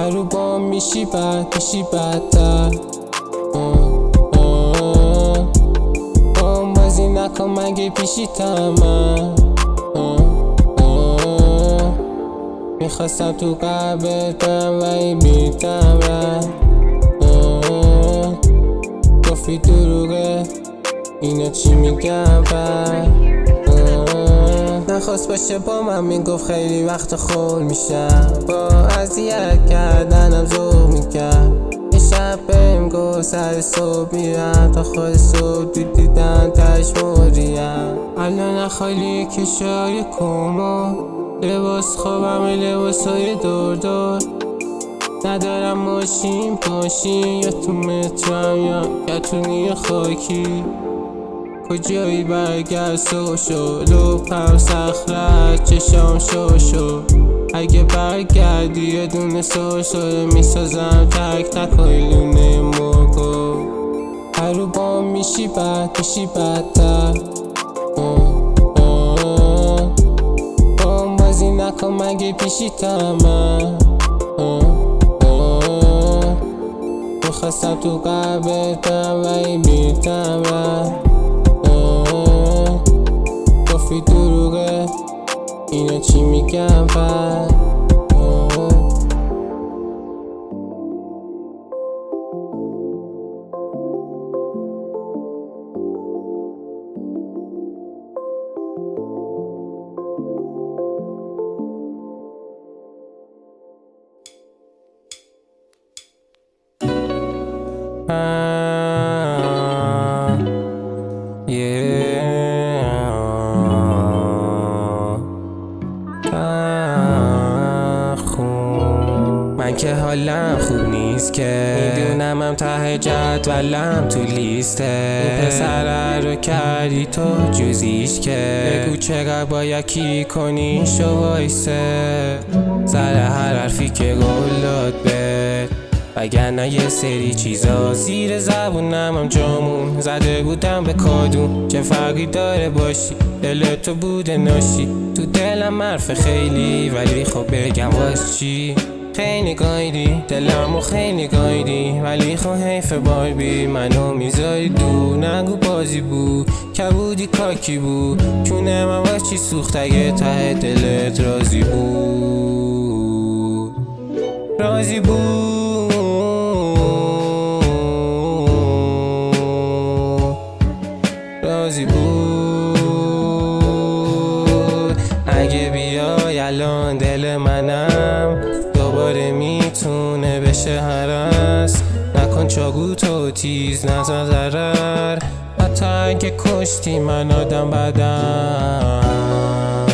هر رو با میشی بدتر. بازی نکن مگه پیشیتم من. میخواستم تو قلبت برم ولی بیتم رد. گفتی دروغه اینا چی میگم بعد. نخواست باشه با من میگفت خیلی وقت خول میشم. با اذیت کردنم ذوق میکرد. یه شب بهم گفت سر صبح میرم تا خود صبح دیدن تش مریم. الان خالی کشای کما لباس خوابم لباسای دور ندارم ماشین یا تو مترم یا گتونی خاکی. کجایی برگرد سوشو لپم صخرت چشام شو اگه برگردی یه دونه سوشو میسازم تک لونه مرگو. هر رو با میشی بدتر. بازی نکن مگه پیشیتم من. میخواستم تو قلبت برم ولی بیتم رد. گفتی دروغه اینا چی میگم بعد. من که حالم خوب نیست که میدونم ته جدولم تو لیسته. این پسره رو کردی تو جوزیش که بگو چقدر باید کی کنی شو وایسه. سر هر حرفی که قول داد بهت وگرنه یه سری چیزا زیر زبونم هم جامون زده بودم به کادون. چه فرقی داره باشی دلتو بوده ناشی تو دلم حرف خیلی ولی خب بگم واس چی. خیلی گایدی دلمو خیلی گایدی ولی خب حیف باربی منو میذاری دور. نگو بازی بود کبودی کاکی بود چونه من واس چی سوخت اگه ته دلت راضی بود اگه بیای الان دل منم دوباره میتونه بشه هرس. نکن چاقو تو تیز نزن ضرر حتی اگه کشتی من آدم بدم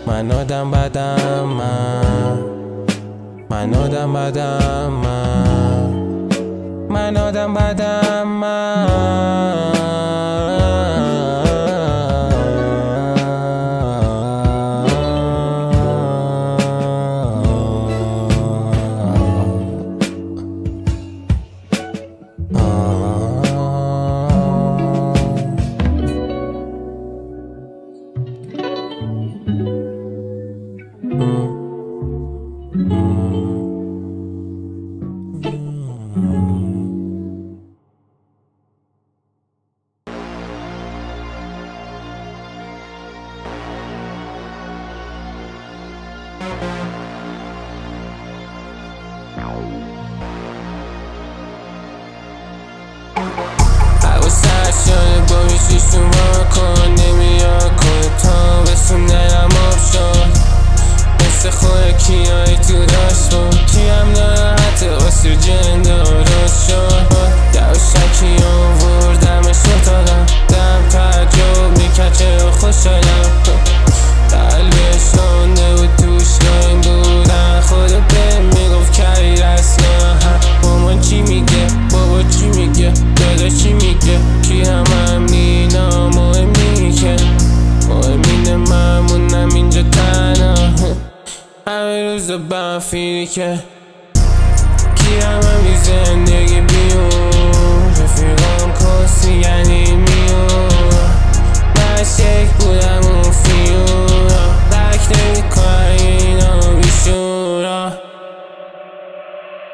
حواسش شده با میشی شما کن نمیاد کن تا بسونه هم آب شد مثل خوراکی های تو داشت بود کیم ناراحت اکسیژن درست شد یواشکی آوردمش اتاقم دم تعجب میکرد چرا خوشحالم قلبش رانده بود توش لاین بودن خدا به میگفت کری رسنا مامان چی میگه بابا چی میگه دادا چی میگه کی هم نینا مهمی که مهمینه ممونم اینجا تنها همه روز بنفیری که کی همه زندگی بیون رفیقام کسی یعنی میون نشک بودم اون فیون دک نمی کنم اینا بیشورا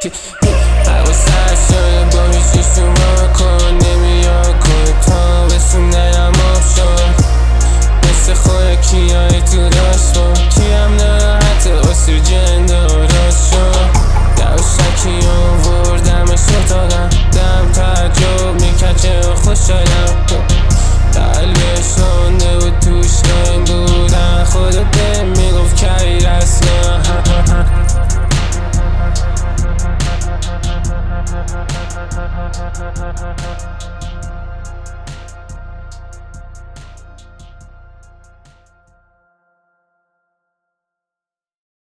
حواسش شده با هیچیش تو مکن نمیاد کتا بسونم آب شد مثل خود کیایی تو داشت با کیم نراحت اسیر جنده و راست شد دوشکی آوردمش اتاقم دم تعجب میکرد چرا خوش شدم قلبش رانده بود توش نایم بودن خودت بهم میگفت کهیر اصلا